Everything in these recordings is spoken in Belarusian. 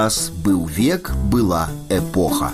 час, быў век, была эпоха.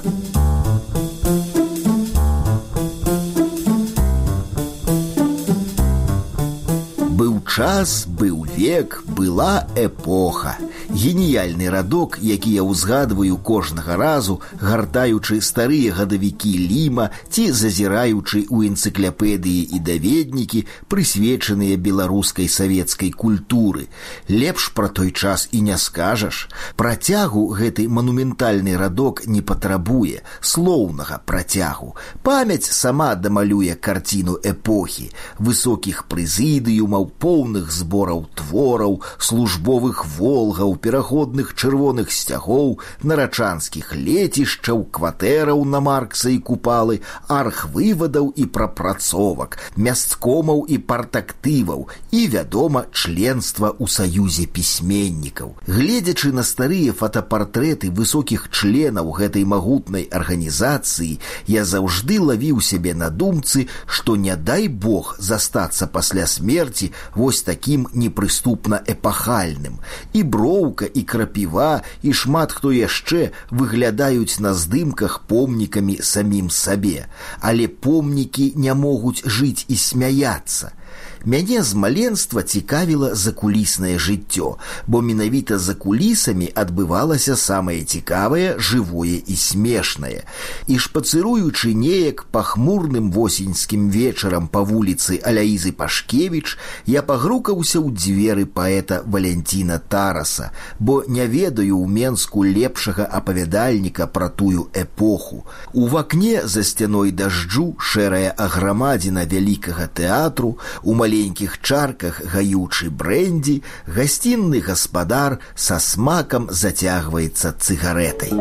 Быў час, быў век, была эпоха. Геніяльны радок, які я ўзгадваю кожнага разу, гартаючы старыя гадавікі Ліма ці зазіраючы ў энцыклапедыі і даведнікі, прысвечаныя беларускай савецкай культуры. Лепш пра той час і не скажаш. Працягу гэты манументальны радок не патрабуе, слоўнага працягу. Памяць сама дамалюе карціну эпохі, высокіх прэзідыумаў, поўных збораў твораў, службовых волгаў, пераходных чырвоных сцягоў, нарачанскіх лецішчаў, кватэраў на Маркса і Купалы, архвывадаў і прапрацовак, мясткомаў і партактываў і, вядома, членства ў саюзе пісьменнікаў. Гледзячы на старыя фотапартрэты высокіх членаў гэтай магутнай арганізацыі, я заўжды лавіў сябе на думцы, што не дай Бог застацца пасля смерці вось такім непрыступна эпахальным. І броўка, і крапіва, і шмат хто яшчэ выглядаюць на здымках помнікамі самім сабе. Але помнікі не могуць жыць і смяяцца. Мяне з маленства цікавіла закуліснае жыццё, бо менавіта за кулісамі адбывалася самае цікавае, жывое і смешнае. І шпацыруючы неяк пахмурным восеньскім вечарам па вуліцы Аляізы Пашкевіч, я пагрукаўся ў дзверы паэта Валянціна Тараса, бо не ведаю ў Менску лепшага апавядальніка пра тую эпоху. У вакне за сцяной дажджу шэрая аграмадзіна вялікага тэатру, у маленькіх чарках гаючы брэндзі, гасцінны гаспадар са смакам зацягваецца цыгарэтай.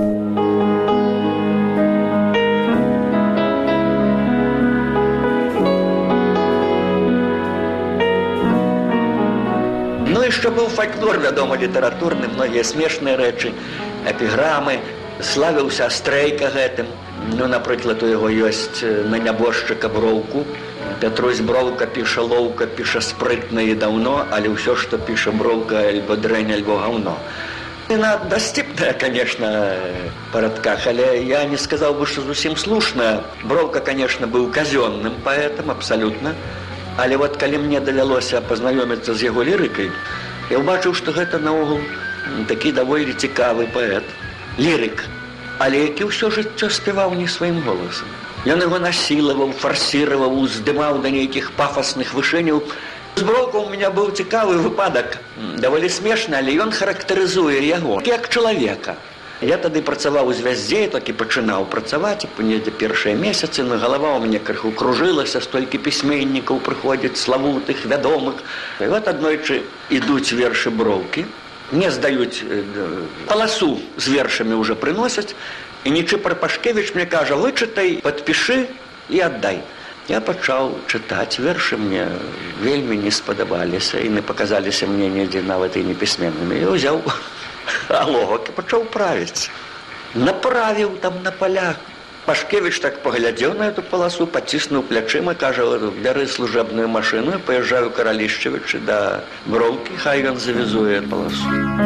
Ну і що був фольклор, вядома, літаратурны, многія смешныя рэчы, эпіграмы, славіўся Астрейка гэтым. Ну, напрыклад, у яго ёсць на нябожчыка Броўку. Пятрусь Броўка піша лоўка, піша спрытна і даўно, але ўсё, што піша Броўка, альбо дрэнь, альбо гаўно. Яна дасціпная, конечно, па радках, але я не сказаў бы, што зусім слушна. Броўка, конечно, быў казённым паэтам, абсалютна. Але вот калі мне давялося пазнаёміцца з яго лірыкай, я ўбачыў, што гэта наогул такі даволі цікавы паэт. Лірык, але які ўсё жыццё спяваў не сваім голасам. Ён яго насілаваў, фарсіраваў, уздымаў да нейкіх пафасных вышыняў. З Броўкам у меня быў цікавы выпадак, даволі смешны, але ён характарызуе яго як чалавека. Я тады працаваў у «Звяздзе», так і пачынаў працаваць, недзе першыя месяцы, но галава ў мяне крыху кружылася, столькі пісьменнікаў прыходзіць, славутых, вядомых. І вот аднойчы ідуць вершы Броўкі, мне здаюць паласу з вершамі ўжо прыносяць, і Нечыпар Пашкевіч мне кажа: вычытай, падпішы і аддай. Я пачаў чытаць, вершы мне вельмі не спадабаліся і не паказаліся мне недзе нават і непісьменнымі. Я ўзяў аловак і пачаў правіць. Направіў там на палях. Пашкевіч так паглядзеў на эту паласу, паціснуў плячыма, кажа: бяры служебную машыну, паязджаю Каралішчевічы да Броўкі, хай ён завязуе паласу.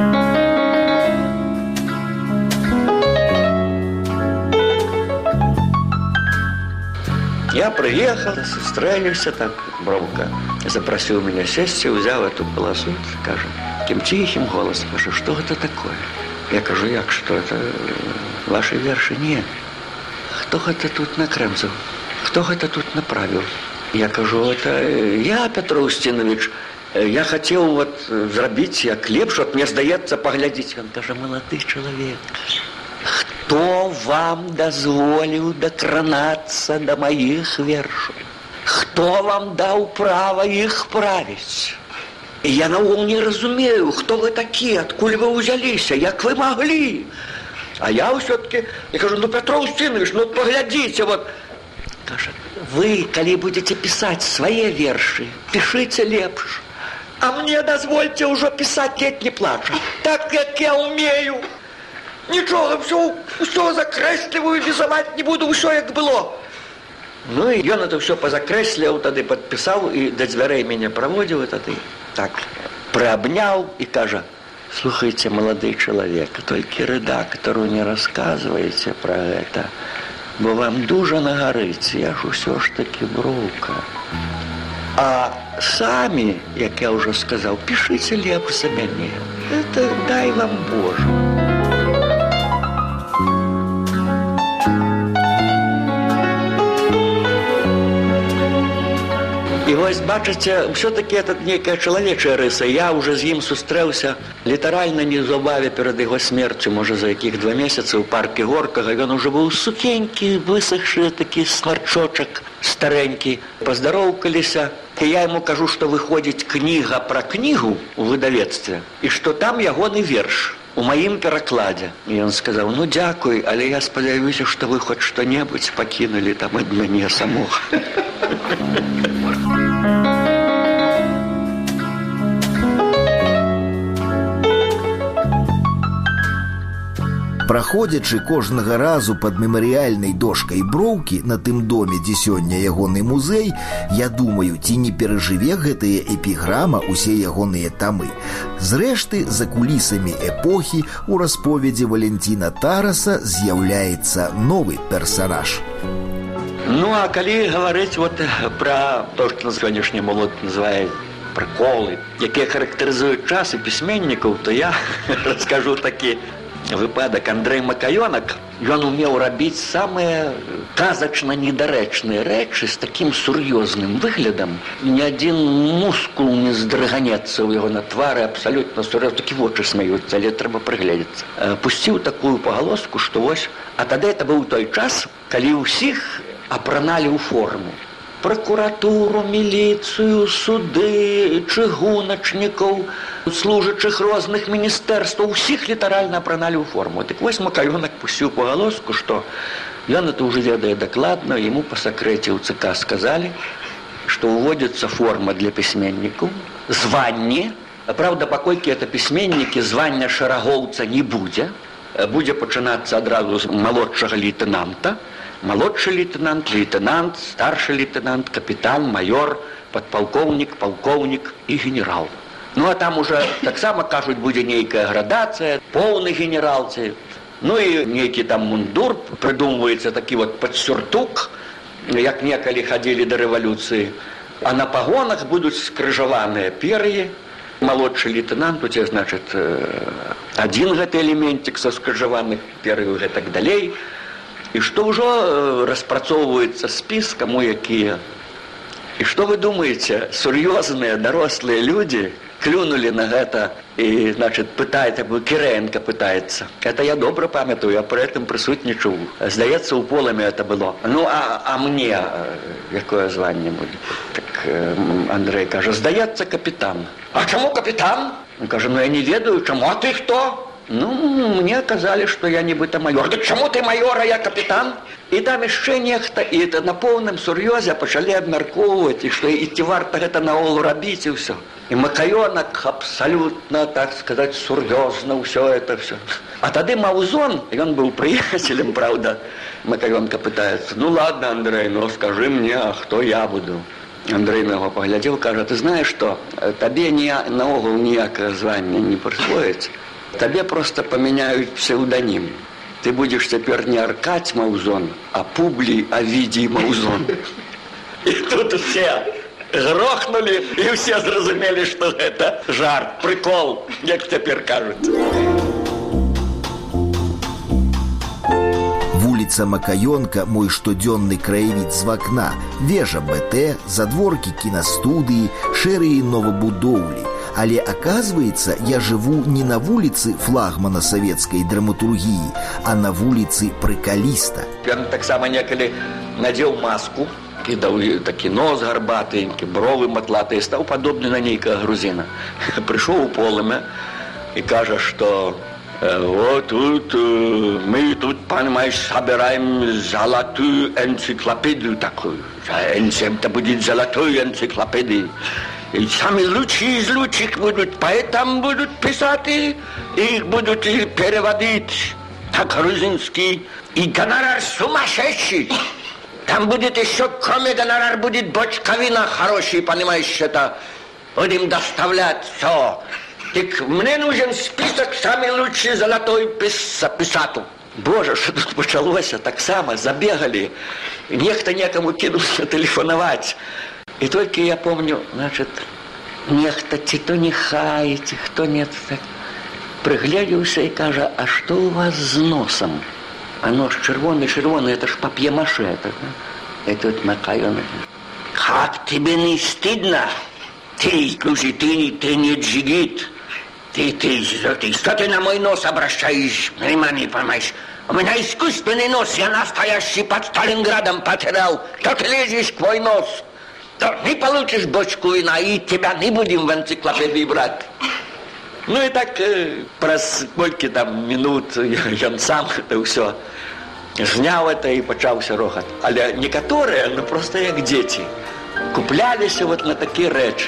Я приехал, сустрэліся, так Броўка запросил меня сесть, взял эту полосу, кажа, таким тихим голосом, кажа: что это такое? Я кажу: як, что это ваши верши? Нет. Кто это тут накрэмзаў? Кто это тут направил? Я кажу: это я, Петр Устинович. Я хотел вот зрабіць як лепш, вот мне здаецца паглядзець. Он кажа: молодый человек, кто вам дозволил докранацца до моих вершаў? Кто вам дал право их править? И я наогул не разумею, кто вы такие, откуль вы узяліся, як вы могли? А я все-таки, я кажу: ну, Петр Устинович, ну, поглядите, вот. Кажа: вы, коли будете писать свои верши, пишите лепш. А мне дозвольте уже писать «Ледь не плача», так, как я умею. Нічога, все закрэсліваю, візаваць не буду, ўсё як было. Ну і ён это все позакрэсляў, тады падпісаў і да дзвярэй мяне праводзіў, і тады так прыабняў і кажа: Слухайте, молодой человек, только редактору не рассказывайте про это, бо вам дуже нагорить, я ж усё ж таки броўка. А самі, як я уже сказал, пишите лепш за мяне. Это дай вам Боже. І вось, бачыце, все-таки это некая чалавечая рыса. Я уже з ім сустрэўся літаральна неўзабаве перад яго смерцю, можа, за якіх 2 месяцы ў парке Горкага. Ён уже быў сухенькі, высохшы, такі смарчочак, старенькі. Паздароўкаліся. І я яму кажу, што выходзіць кніга пра кнігу ў выдавецтве, і што там ягоны верш у маім перакладзе. І ён сказаў, ну дзякуй, але я спадзяюся, што вы хоць што-небудзь пакінулі там ад мяне самога. Праходзячы кожнага разу пад мемарыяльнай дошкай броўкі на тым доме, дзе сёння ягоны музей, я думаю, ці не перажыве гэтая эпіграма усе ягоныя тамы. Зрэшты, за кулісамі эпохі у расповедзі Валентина Тараса з'яўляецца новы персанаж. Ну, а калі гаварыць вот пра то, што на сённяшні молод называе прыколы, якія характарызуюць час і пісьменнікаў, то я раскажу такі выпадак. Андрэй Макаёнак, ён умеў рабіць самыя казачна недарэчныя рэчы з такім сур'ёзным выглядам. Ні адзін мускул не здрыганецца ў яго на твары, абсалютна сур'ёзна, такі вочы смяюцца, але трэба прыгледзецца. Пусціў такую пагалоску, што вось, а тады это быў той час, калі ўсіх апраналі ў форму. Прокуратуру, міліцыю, суды, чыгуначнікаў, служачых розных міністэрстваў, усіх літаральна апраналі ў форму. Так вось Макаёнак пусціў пагалоску, што ён это ўжо ведае дакладна, яму па сакрэце ў ЦК сказалі, што ўводзіцца форма для пісьменнікаў, званне. Праўда, паколькі это пісьменнікі, звання шэрагоўца не будзе. Будзе пачынацца адразу з малодшага лейтенанта. Малодшы лейтенант, лейтенант, старшы лейтенант, капітан, майор, падпалкоўнік, палкоўнік і генерал. Ну, а там уже таксама, кажуць, будзе нейкая градацыя, поўны генералцы. Ну, і нейкі там мундур, прыдумваецца такі вот падсюртук, як некалі хадзілі да рэвалюцыі. А на пагонах будуць скрыжаваныя пер'і. Малодшы лейтенант, у цябе, значыць, адзін гэты элементик са скрыжаваных пер'яў, гэтак далей. І што ўжо распрацоўваецца спіс, каму якія. І што вы думаеце, сур'ёзныя дарослыя людзі клюнулі на гэта і, значыць, пытаецца, Кірэенка пытаецца. Это я добра памятаю, я пры гэтым прысутнічаў. Здаецца, у полымі это было. Ну, а мне якое званне будзе? Так Андрэй кажа, здаецца, капітан. А чаму капітан? Он кажа, ну я не ведаю, чаму, а ты хто? Ну, мне казалі, што я нібыта майор. Дык чаму ты майор, а я капітан? І там яшчэ нехта, і на поўным сур'ёзе пачалі абмяркоўваць, і што і ці варта гэта наогул рабіць, і ўсё. І Макаёнак абсалютна, так сказаць, сур'ёзна ўсё это всё. А тады Маўзон, ён быў прыяцелем, правда, Макаёнка пытаецца, ну ладно, Андрэй, ну скажи мне, а хто я буду? Андрэй на яго паглядзеў, кажа, ты знаеш што, табе наогул ніякае звання не прысвоіць. Табе просто памяняюць псеўданім. Ты будзеш цяпер не Аркадзь Маўзон, а Публій Авідзій Маўзон. І тут усе грохнулі, і ўсе зразумелі, што гэта жарт, прыкол, як цяпер кажуць. Вуліца Макаёнка – мой штодзённы краявід з вакна, вежа БТ, задворкі кінастудыі, шэрыя новабудоўлі. Але, оказывается, я живу не на вуліцы флагмана савецкай драматургіі, а на вуліцы прыкаліста. Ён таксама некалі надзеў маску, кідаў такі нос гарбатынькі, бровы матлатыя, стаў падобны на нейкага грузіна. Прыйшоў у полымя і кажа, што вот тут мы тут, понимаешь, собираем золотую энциклопедию такую. Это будет золотую энциклопедию. И самые лучшие из лучших будут поэтам будут писать, и их будут переводить так грузинский. И гонорар сумасшедший. Там будет еще, кроме гонорар, будет бочка вина хороший, понимаешь, это будем доставлять все. Так мне нужен список самый лучший золотой писатель. Боже, что тут почалося, так само забегали. Нехто некому кинулся телефоновать. И только я помню, значит, нехто ці то не хаете, хто нет, так приглядівся и каже, а что у вас с носом? А нос червоный, это ж папье-маше. Это, да? И тут Макайон, как тебе не стыдно? Ты, слушай, ты не джигит. Ты, что ты на мой нос обращаешь? Не понимаешь? У меня искусственный нос, я настоящий под Сталинградом потерял. Что ты лезешь к мой нос? То не получишь бочку вина, и тебя не будем в энциклопедии брать. Ну и так праз колькі там минут ён сам это ўсё зняў это и пачаўся рохат. Але некаторыя, ну просто як дзеці, купляліся вот на такія рэчы.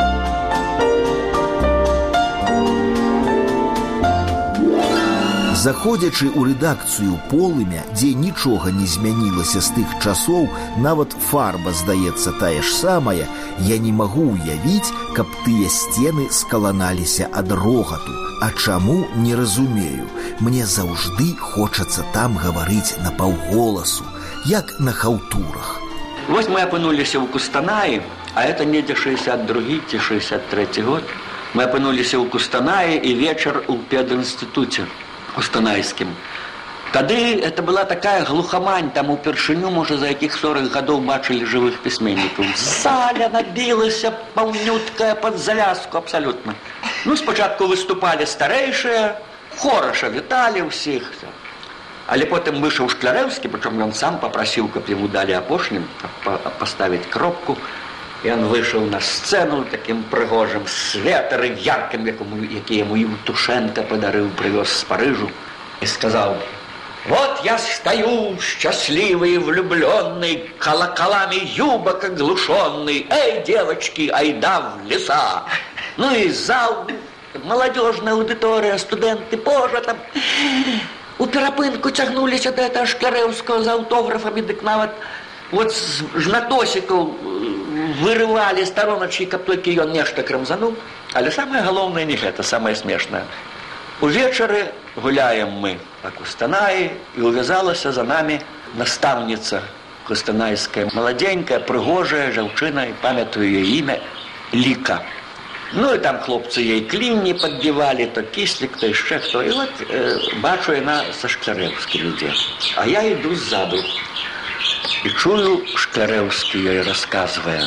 Заходзячы ў рэдакцыю полымя, дзе нічога не змянілася з тых часоў, нават фарба здаецца тая ж самая, я не магу ўявіць, каб тыя сцены скаланаліся ад рогату. А чаму, не разумею. Мне заўжды хочацца там гаварыць напаўголасу, як на хаўтурах. Вось мы апынуліся ў Кустанаі, а это недзе 62 ці 63 год. Мы апынуліся ў Кустанаі і вечар у пединстытуце кустанайскім. Тады это была такая глухамань, там упершыню, можа, за якіх 40 гадоў бачылі жывых пісьменнікаў. Заля набілася паўнюткая пад завязку абсалютна. Ну, спачатку выступалі старэйшыя, хораша віталі ўсіх. Але потым выйшаў Шклярэўскі, прычым ён сам папрасіў, каб яму далі апошнім, каб паставіць кропку. И он вышел на сцену таким пригожим, светером ярким, який ему Евтушенко подарил, привез с Парижу, и сказал: вот я стою, счастливый и влюбленный, колоколами юбок оглушенный, эй, девочки, айда в леса. Ну и зал, молодежная аудитория, студенты, боже, там у перапынку тягнулись от этого Шклярэўского за аўтографамі, дык нават вот з жнатосікаў вырывали стороночки, каб толькі ён нешта крамзануў. Але самае галоўнае не гэта, самае смешнае. Увечары гуляем мы па Кустанаі, і увязалася за нами настаўніца кустанайская, маладзенькая, прыгожая жанчына, і памятаю яе імя Ліка. Ну і там хлопцы ей клінні падбівалі, то кіслік, то яшчэ хто. І вот бачу яна са Шклярэўскім ідзе. А я іду ззаду. І чую, Шклярэўскі ёй расказвае: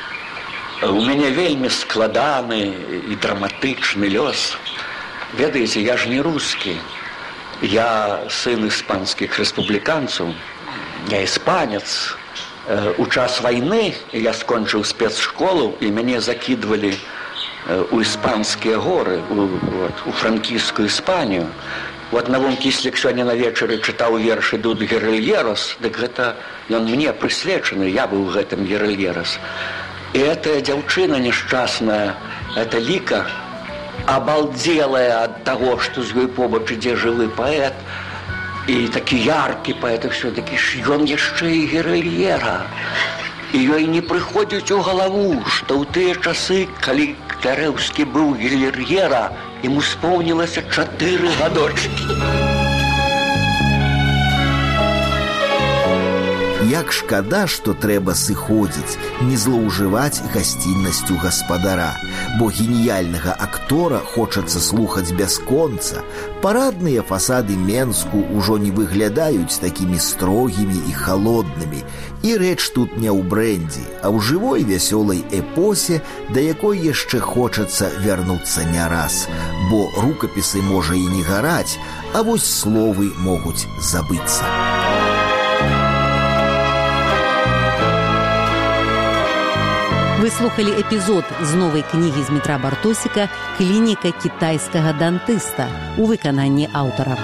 у мяне вельмі складаны і драматычны лёс. Ведаеце, я ж не рускі. Я сын іспанскіх рэспубліканцаў, я іспанец. У час вайны я скончыў спецшколу, і мяне закідвалі у іспанскія горы, у франкійскую Іспанію. У аднавом кіслік сёння на вечары чытаў вершы Дуд Геральерос, дык гэта ён мне прысвечаны, я быў гэтым Геральерос. І гэтая дзяўчына нешчасная, эта Ліка, абалдзелая ад таго, што з ёй побач ідзе жывы паэт, і такі яркі паэт, і ўсё, такі ж ён яшчэ і Геральера. І ёй не прыходзіць у галаву, што ў тыя часы, калі Шклярэўскі быў Геральера, ему исполнилось 4 гадочки. Як шкада, што трэба сыходзіць, не злоўжываць гасціннасцю гаспадара, бо геніяльнага актора хочацца слухаць бясконца. Парадныя фасады Менску ўжо не выглядаюць такімі строгімі і халоднымі. І рэч тут не ў брэндзе, а ў жывой вясёлай эпосе, да якой яшчэ хочацца вярнуцца не раз. Бо рукапісы можа і не гараць, а вось словы могуць забыцца. Вы слухали эпізод з новай кнігі Змітра Бартосіка «Клініка кітайскага дантыста» у выкананні аўтара.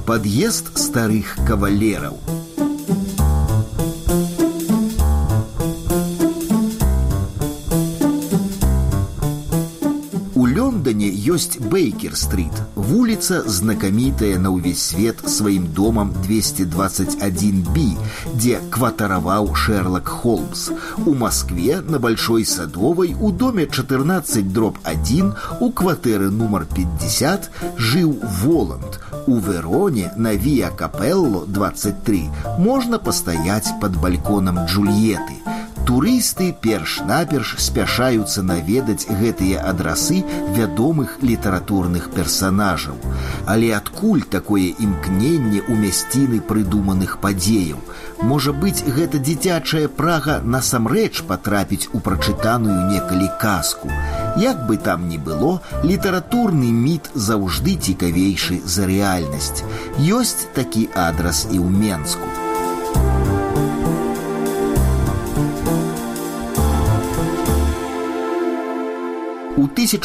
Пад'езд старых кавалераў. У Лондоне ёсць Бейкер-стрит, вуліца, знакамітая на ўвесь свет сваім домам 221-B, дзе кватараваў Шерлок Холмс. У Москве на Большой Садовой у доме 14/1 у кватэры нумар 50 жыў Воланд. У Вероне на Виа Капелло 23 можна пастаяць пад бальконам Джульетты. Турысты перш-наперш спяшаюцца наведаць гэтыя адрасы вядомых літаратурных персанажаў. Але адкуль такое імкненне ў мясціны прыдуманых падзеяў? Можа быць, гэта дзіцячая прага насамрэч патрапіць у прачытаную некалі казку. Як бы там ні было, літаратурны міт заўжды цікавейшы за рэальнасць. Ёсць такі адрас і ў Менску. У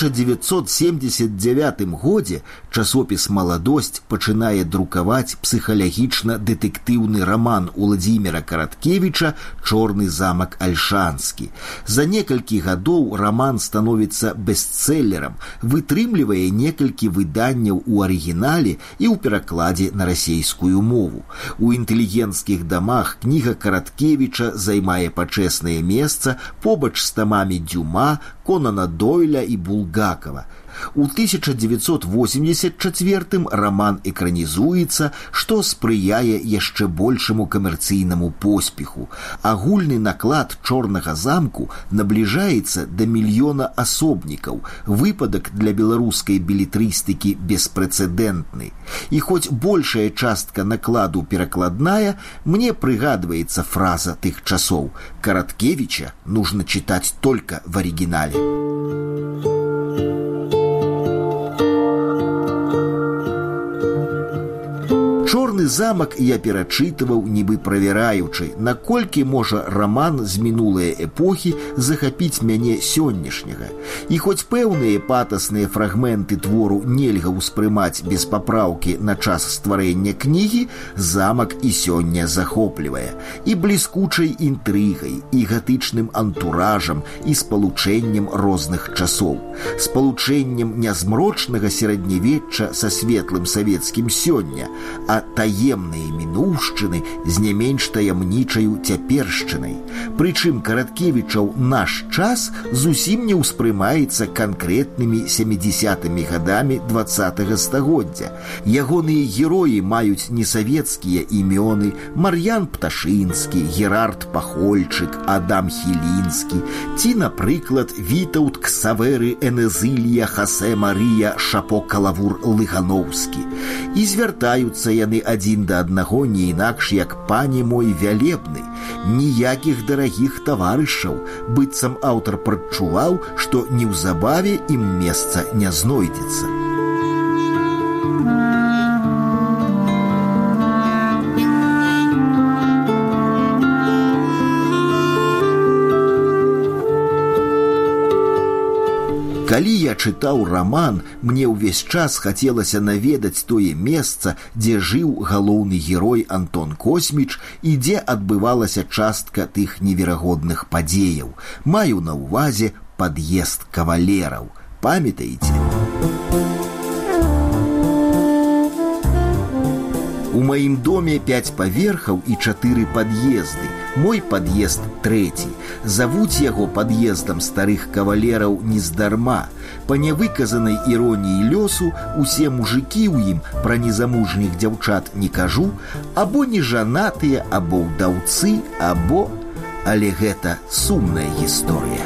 1979 годзе часопіс «Маладосць» пачынае друкаваць псіхалагічна-дэтэктыўны раман Уладзіміра Караткевіча «Чорны замак Альшанскі». За некалькі гадоў раман становіцца бестселлерам, вытрымлівае некалькі выданняў у арыгінале і ў перакладзе на расейскую мову. У інтэлігенцкіх дамах кніга Караткевіча займае пачэснае месца побач з тамамі Дюма, Конана Дойля і Булгакова. У 1984 раман экранізуецца, што спрыяе яшчэ большаму камерцыйнаму поспеху. Агульны наклад «Чорнага замку» набліжаецца да 1 мільёна асобнікаў. Выпадак для беларускай белетрыстыкі беспрэцэдэнтны. І хоць большая частка накладу перакладная, мне прыгадваецца фраза тых часоў: «Караткевича нужно читать только в оригинале». «Чорны замак» я перачытываў, нібы правяраючы, наколькі можа раман з мінулай эпохі захапіць мяне сённяшняга. І хоць пэўныя патасныя фрагменты твору нельга ўспрымаць без папраўкі на час стварэння кнігі, замак і сёння захоплівае. І бліскучай інтрыгай, і гатычным антуражам, і спалучэннем розных часоў. Спалучэннем нязмрочнага сярэднявечча са светлым савецкім сёння, а таемныя мінуўшчыны з не менш таямнічаю цяпершчынай. Прычым Караткевічаў наш час зусім не ўспрымаецца канкрэтнымі 70-мі гадамі 20-го стагоддзя. Ягоныя героі маюць несавецкія імёны: Мар'ян Пташынскі, Герард Пахольчык, Адам Хілінскі ці, напрыклад, Вітаўт Ксаверы Энезылья Хасе Марыя Шапо Калавур Лыгановскі. І звяртаюцца яны адзін да аднаго не інакш, як «пане мой вялебны». Ніякіх дарагіх таварышаў, быццам аўтар прадчуваў, што неўзабаве ім месца не знойдзецца. Калі я чытаў раман, мне ўвесь час хацелася наведаць тое месца, дзе жыў галоўны герой Антон Косміч і дзе адбывалася частка тых неверагодных падзеяў. Маю на ўвазе пад'езд кавалераў. Памятаеце? У маім доме 5 паверхаў і 4 пад'езды. Мой пад'езд 3. Завуць яго пад'ездам старых кавалераў нездарма. Па нявыказанай іроніі лёсу, усе мужыкі ў ім, пра незамужніх дзяўчат не кажу, або нежанатыя, або ўдаўцы, або... Але гэта сумная гісторыя.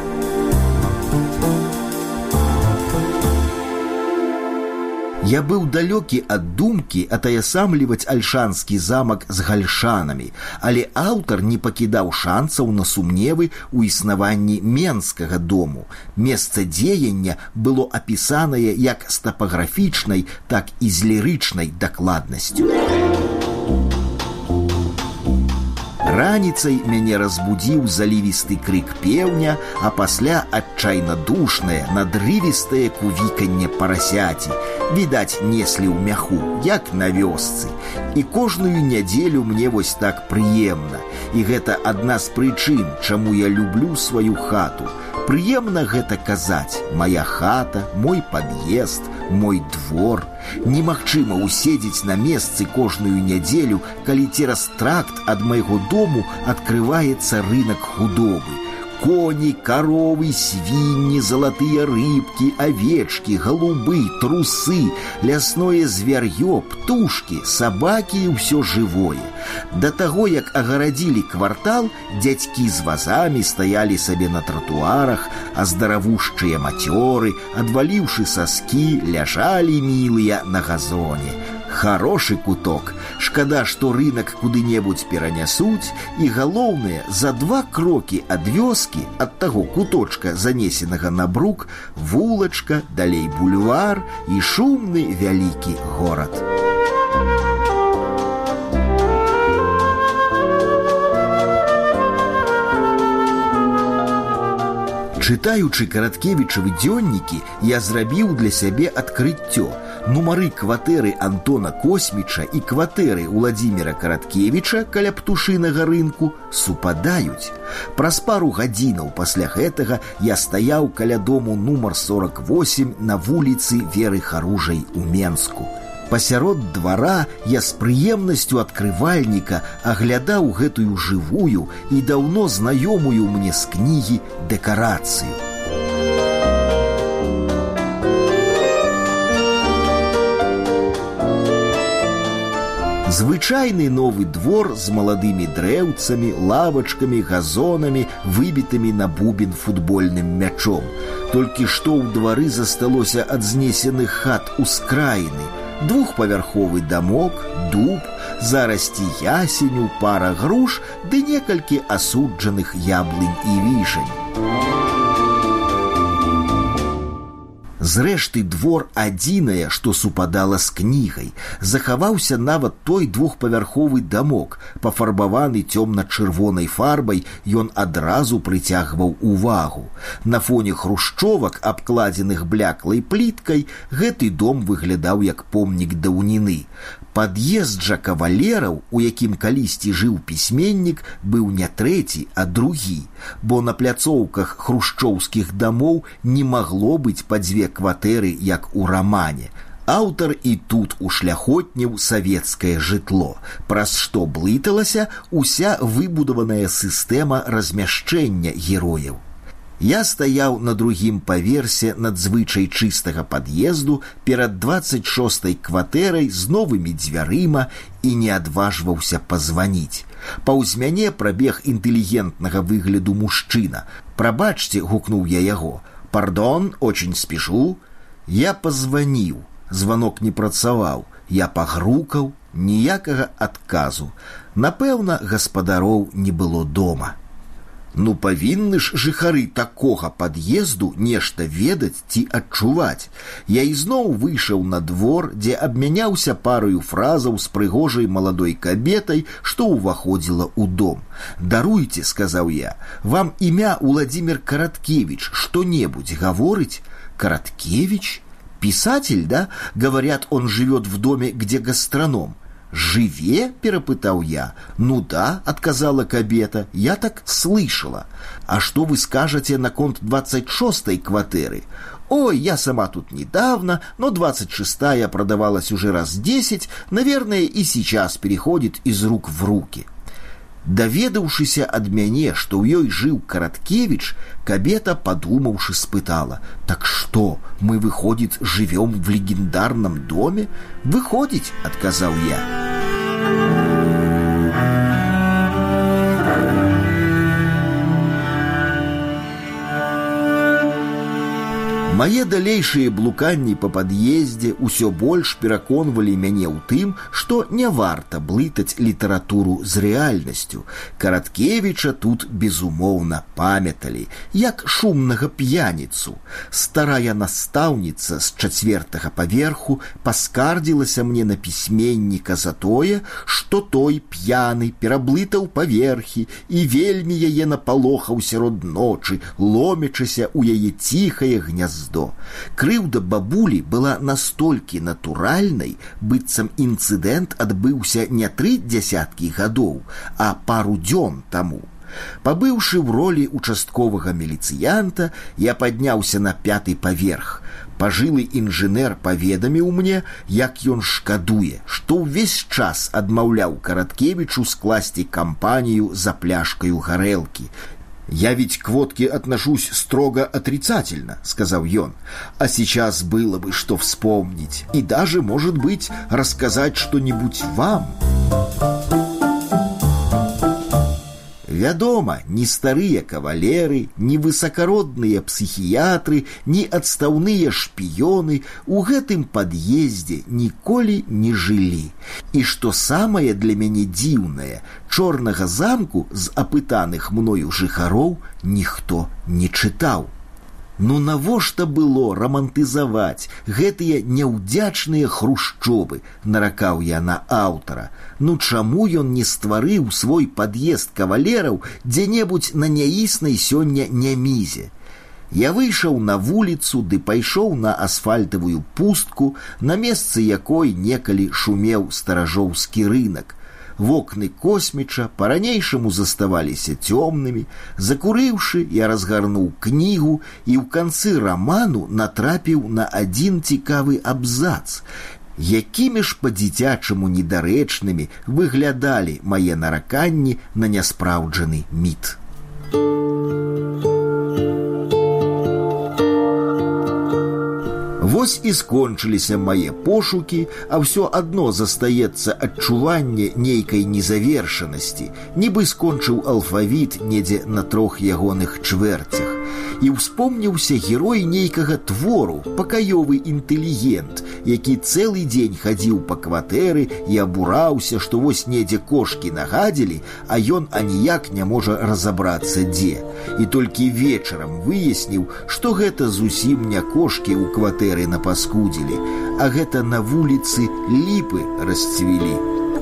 Я быў далёкі ад думкі атаясамліваць Альшанскі замак з гальшанамі, але аўтар не пакідаў шанцаў на сумневы ў існаванні Менскага дому. Месца дзеяння было апісанае як з тапаграфічнай, так і з лірычнай дакладнасцю. Раніцай мяне разбудзіў залівісты крык пеўня, а пасля адчайна душнае, надрывістае кувіканне парасяці. Відаць, неслі ў мяху, як на вёсцы. І кожную нядзелю мне вось так прыемна. І гэта адна з прычын, чаму я люблю сваю хату. Прыемна гэта казаць: моя хата, мой пад'езд, мой двор. Немагчыма уседзець на месцы кожную нядзелю, калі цераз тракт ад майго дому адкрываецца рынак худобы. Коні, каровы, свінні, залатыя рыбкі, авечкі, голубы, трусы, лясное звяр'ё, птушкі, сабакі і ўсё жывое. Да таго, як агарадзілі квартал, дзядзькі з вазамі стаялі сабе на тратуарах, а здаравушчыя мацёры, адваліўшы саскі, ляжалі мілыя на газоне. Хороший куток. Шкада, што рынак куды-небудзь перанясуць, і галоўнае, за 2 крокі ад вёскі, ад таго куточка, занесенага на брук, вулачка, далей бульвар і шумны вялікі горад. Чытаючы Караткевічавы дзённікі, я зрабіў для сябе адкрыццё. Нумары кватэры Антона Косміча і кватэры Уладзіміра Караткевіча каля птушынага рынку супадаюць. Праз пару гадзінаў пасля гэтага я стаяў каля дому нумар 48 на вуліцы Веры Харужай у Менску. Пасярод двара я з прыемнасцю адкрывальніка аглядаў гэтую жывую і даўно знаёмую мне з кнігі дэкарацыю. Звычайны новы двор з маладымі дрэўцамі, лавачкамі, газонамі, выбітымі на бубен футбольным мячом. Толькі што ў двары засталося ад знесеных хат ускраіны. 2павярховы дамок, дуб, зарасці ясеню, пара груш ды некалькі асуджаных яблынь і вішань. Зрэшты, двор адзінае, што супадала з кнігай. Захаваўся нават той 2павярховы дамок. Пафарбаваны цёмна-чырвонай фарбай, ён адразу прыцягваў увагу. На фоне хрушчовак, абкладзеных бляклай пліткай, гэты дом выглядаў як помнік даўніны. Пад'езд жа кавалераў, у якім калісьці жыў пісьменнік, быў не трэці, а другі, бо на пляцоўках хрушчоўскіх дамоў не магло быць па 2 кватэры, як у рамане. Аўтар і тут ушляхотніў савецкае жытло, праз што блыталася ўся выбудаваная сістэма размяшчэння герояў. Я стаяў на другім паверсе надзвычай чыстага пад'езду перад 26-й кватэрай з новымі дзвярыма і не адважваўся пазваніць. Паўз мяне прабег інтэлігентнага выгляду мужчына. «Прабачце», — гукнуў я яго. «Пардон, очень спешу». Я пазваніў. Званок не працаваў. Я пагрукаў, ніякага адказу. Напэўна, гаспадароў не было дома. Ну, павінны ж жыхары такога пад'езду нешта ведаць ці адчуваць. Я ізноў выйшаў на двор, дзе абмяняўся параю фразаў з прыгожай маладой кабетай, што ўваходзіла ў дом. «Даруйце», — сказаў я, — «вам імя Уладзімір Караткевіч што-небудзь гаворыць?» «Караткевич? Писатель, да? Говорят, он живет в доме, где гастроном». «Живе?» – перепытал я. «Ну да», – отказала кабета, – «я так слышала. А что вы скажете на конт 26-й кватэры?» «Ой, я сама тут недавно, но 26-я продавалась уже раз 10, наверное, и сейчас переходит из рук в руки». Даведаўшыся ад мяне, што ў ёй жыў Караткевіч, кабета, падумаўшы, спытала: «Так што, мы, выходит, живем в легендарном доме?» «Выходить», — отказал я. Мае далейшыя блуканні па пад'ездзе ўсё больш пераконвалі мяне ў тым, што не варта блытаць літаратуру з рэальнасцю. Караткевіча тут, безумоўна, памяталі, як шумнага п'яніцу. Старая настаўніца з 4-го паверху паскардзілася мне на пісьменніка за тое, што той п'яны пераблытаў паверхі і вельмі яе напалохаў сярод ночы, ломячыся ў яе ціхае гняздо. Крыўда бабулі была настолькі натуральнай, быццам інцыдэнт адбыўся не 30 гадоў, а пару дзён таму. Пабыўшы ў ролі участковага міліцыянта, я падняўся на 5-й паверх. Пажылы інжынер паведаміў мне, як ён шкадуе, што ўвесь час адмаўляў Караткевічу скласці кампанію за пляшкаю гарэлкі. «Я ведь к водке отношусь строго отрицательно», — сказал он. «А сейчас было бы что вспомнить. И даже, может быть, рассказать что-нибудь вам». Вядома, ні старыя кавалеры, ні высакародныя псіхіятры, ні адстаўныя шпіёны ў гэтым пад'ездзе ніколі не жылі. І што самае для мяне дзіўнае, чорнага замку з апытаных мною жыхароў ніхто не чытаў. Ну навошта было рамантызаваць гэтыя няўдзячныя хрушчобы, наракаў я на аўтара. Ну чаму ён не стварыў свой пад'езд кавалераў дзе-небудзь на няіснай сёння нямізе? Я выйшаў на вуліцу ды пайшоў на асфальтавую пустку, на месцы якой некалі шумеў старажоўскі рынак. Вокны косміча па-ранейшаму заставаліся цёмнымі. Закурыўшы, я разгарнуў кнігу і ў канцы раману натрапіў на адзін цікавы абзац. Якімі ж па-дзіцячаму недарэчнымі выглядалі мае нараканні на няспраўджаны міт. Вось і скончыліся мае пошукі, а ўсё адно застаецца адчуванне нейкай незавершанасці, нібы скончыў алфавіт недзе на 3 ягоных чвэрцях. І ўспомніўся герой нейкага твору, пакаёвы інтэлігент, які цэлы дзень хадзіў па кватэры і абураўся, што вось недзе кошкі нагадзілі, а ён аніяк не можа разабрацца дзе. І толькі вечарам выясніў, што гэта зусім не кошкі ў кватэры напаскудзілі, а гэта на вуліцы ліпы расцвілі.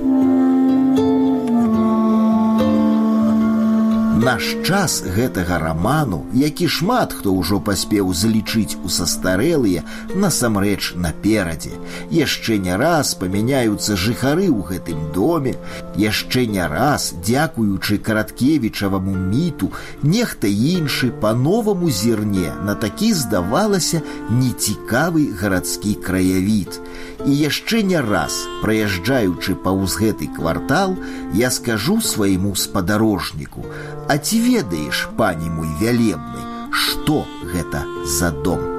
Наш час гэтага раману, які шмат хто ўжо паспеў залічыць у састарэлыя, насамрэч наперадзе. Яшчэ не раз памяняюцца жыхары ў гэтым доме, яшчэ не раз, дзякуючы Караткевічаваму міту, нехта іншы па-новаму зірне на такі, здавалася, нецікавы гарадскі краявід. І яшчэ не раз, праязджаючы паўз гэты квартал, я скажу свайму спадарожніку: «А ці ведаеш, пані мой вялебны, што гэта за дом?»